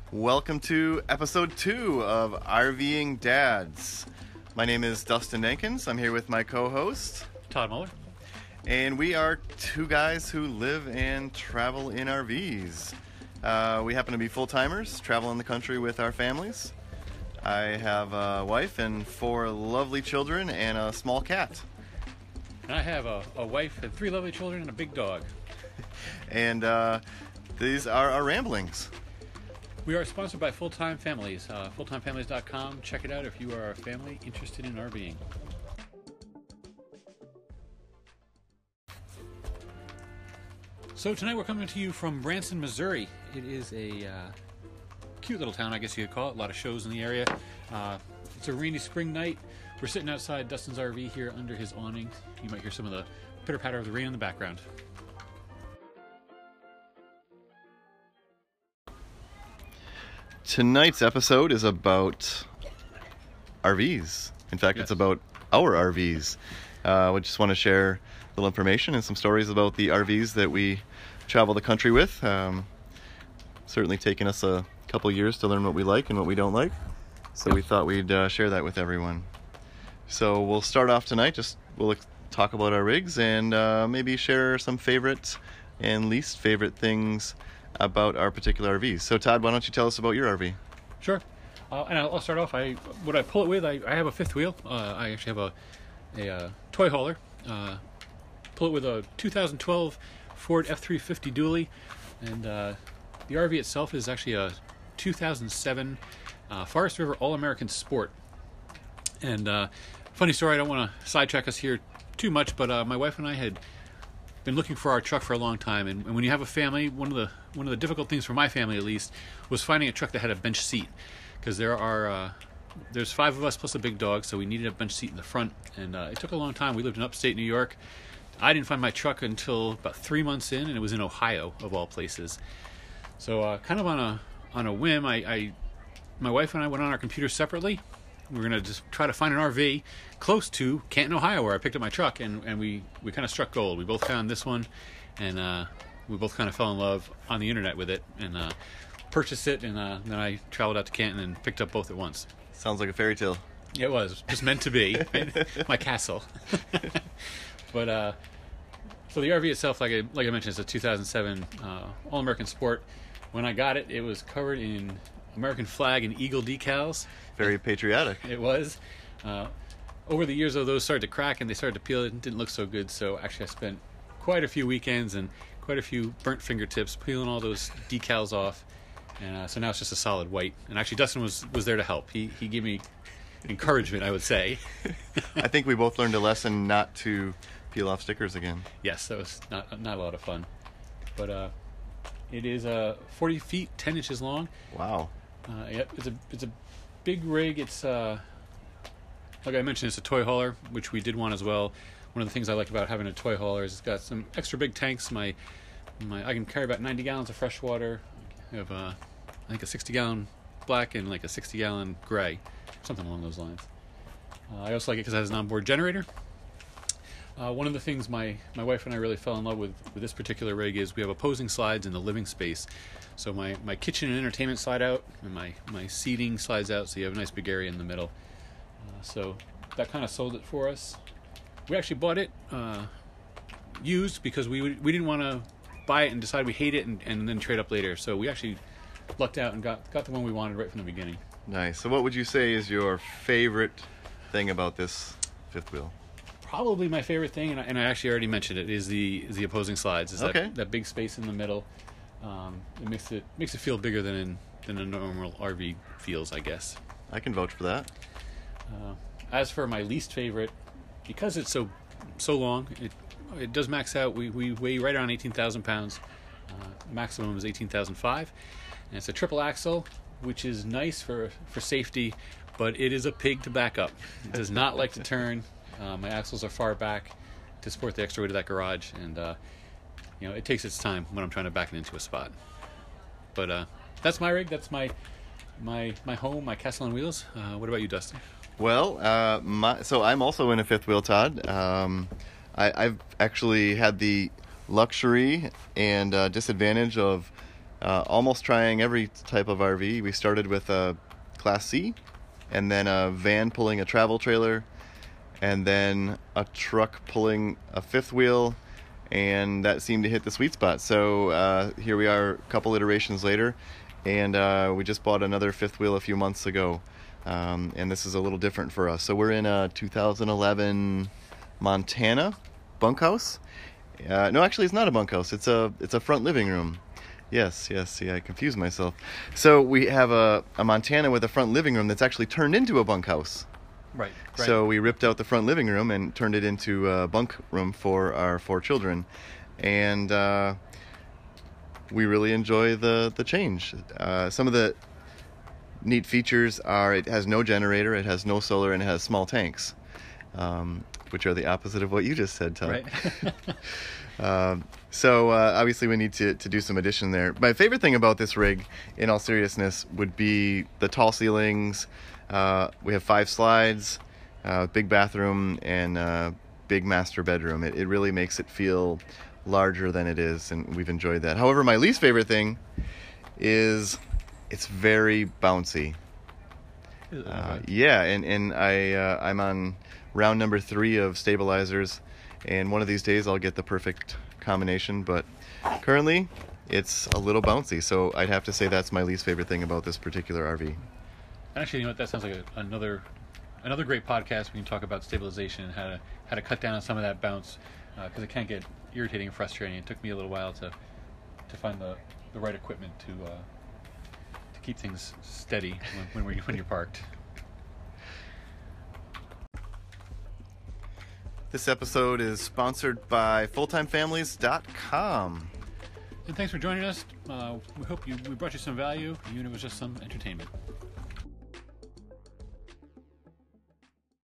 Welcome to episode 2 of RVing Dads. My name is Dustin Jenkins. I'm here with my co-host, Todd Muller. And we are two guys who live and travel in RVs. We happen to be full-timers, traveling the country with our families. I have a wife and 4 lovely children and a small cat. And I have a wife and 3 lovely children and a big dog. And these are our ramblings. We are sponsored by Full Time Families. FullTimeFamilies.com. Check it out if you are a family interested in RVing. So tonight we're coming to you from Branson, Missouri. It is a cute little town, I guess you could call it. A lot of shows in the area. It's a rainy spring night. We're sitting outside Dustin's RV here under his awning. You might hear some of the pitter-patter of the rain in the background. Tonight's episode is about RVs. In fact, Yes. It's about our RVs. We just want to share a little information and some stories about the RVs that we travel the country with. Certainly taken us a couple years to learn what we like and what we don't like. So we thought we'd share that with everyone. So we'll start off tonight. We'll talk about our rigs and maybe share some favorite and least favorite things about our particular RVs. So Todd, why don't you tell us about your RV? Sure. And I'll start off. What I pull it with, I have a fifth wheel. I actually have a toy hauler. Pull it with a 2012 Ford F350 dually, and the RV itself is actually a 2007 Forest River All-American Sport. And funny story, I don't want to sidetrack us here too much, but my wife and I had been looking for our truck for a long time, and when you have a family, one of the difficult things for my family at least was finding a truck that had a bench seat, because there's 5 of us plus a big dog, so we needed a bench seat in the front, and it took a long time. We lived in upstate New York. I didn't find my truck until about 3 months in, and it was in Ohio of all places. So kind of on a whim, my wife and I went on our computers separately. We were going to just try to find an RV close to Canton, Ohio, where I picked up my truck, and we kind of struck gold. We both found this one, and we both kind of fell in love on the internet with it, and purchased it, and then I traveled out to Canton and picked up both at once. Sounds like a fairy tale. It was just meant to be. My castle. But so the RV itself, like I mentioned, is a 2007 All-American Sport. When I got it, it was covered in American flag and eagle decals. Very patriotic. It was. Over the years, though, those started to crack and they started to peel. It didn't look so good. So actually, I spent quite a few weekends and quite a few burnt fingertips peeling all those decals off. And so now it's just a solid white. And actually, Dustin was there to help. He gave me encouragement, I would say. I think we both learned a lesson not to peel off stickers again. Yes, that was not a lot of fun. But it is 40 feet, 10 inches long. Wow. Yep, it's a big rig. It's like I mentioned, it's a toy hauler, which we did want as well. One of the things I like about having a toy hauler is it's got some extra big tanks. I can carry about 90 gallons of fresh water. I have I think a 60-gallon black and like a 60-gallon gray, something along those lines. I also like it because it has an onboard generator. One of the things my wife and I really fell in love with this particular rig is we have opposing slides in the living space. So my kitchen and entertainment slide out, and my seating slides out, so you have a nice big area in the middle. So that kind of sold it for us. We actually bought it used because we didn't want to buy it and decide we hate it and then trade up later. So we actually lucked out and got the one we wanted right from the beginning. Nice. So what would you say is your favorite thing about this fifth wheel? Probably my favorite thing, and I actually already mentioned it, is the opposing slides. Is okay. that big space in the middle. It makes it feel bigger than a normal RV feels, I guess. I can vouch for that. As for my least favorite, because it's so long, it does max out. We weigh right around 18,000 pounds. Maximum is 18,005, and it's a triple axle, which is nice for safety, but it is a pig to back up. It does not like to turn. My axles are far back to support the extra weight of that garage, and it takes its time when I'm trying to back it into a spot. But that's my rig. That's my home, my castle on wheels. What about you, Dustin? Well, so I'm also in a fifth wheel, Todd. I've actually had the luxury and disadvantage of almost trying every type of RV. We started with a Class C, and then a van pulling a travel trailer, and then a truck pulling a fifth wheel, and that seemed to hit the sweet spot. So here we are a couple iterations later, and we just bought another fifth wheel a few months ago, and this is a little different for us. So we're in a 2011 Montana bunkhouse. No, actually it's not a bunkhouse. It's a front living room. Yes, yeah, I confused myself. So we have a Montana with a front living room that's actually turned into a bunkhouse. Right. So we ripped out the front living room and turned it into a bunk room for our 4 children. And we really enjoy the change. Some of the neat features are it has no generator, it has no solar, and it has small tanks, which are the opposite of what you just said, Todd. Right. So obviously we need to do some addition there. My favorite thing about this rig, in all seriousness, would be the tall ceilings. We have 5 slides, big bathroom, and big master bedroom. It really makes it feel larger than it is, and we've enjoyed that. However, my least favorite thing is it's very bouncy. Yeah, and I'm on round number 3 of stabilizers, and one of these days I'll get the perfect combination, but currently it's a little bouncy, so I'd have to say that's my least favorite thing about this particular RV. Actually, you know what? That sounds like another great podcast. We can talk about stabilization and how to cut down on some of that bounce, because it can get irritating and frustrating. It took me a little while to find the right equipment to keep things steady when you're parked. This episode is sponsored by FulltimeFamilies.com. And thanks for joining us. We hope we brought you some value, even if it was just some entertainment.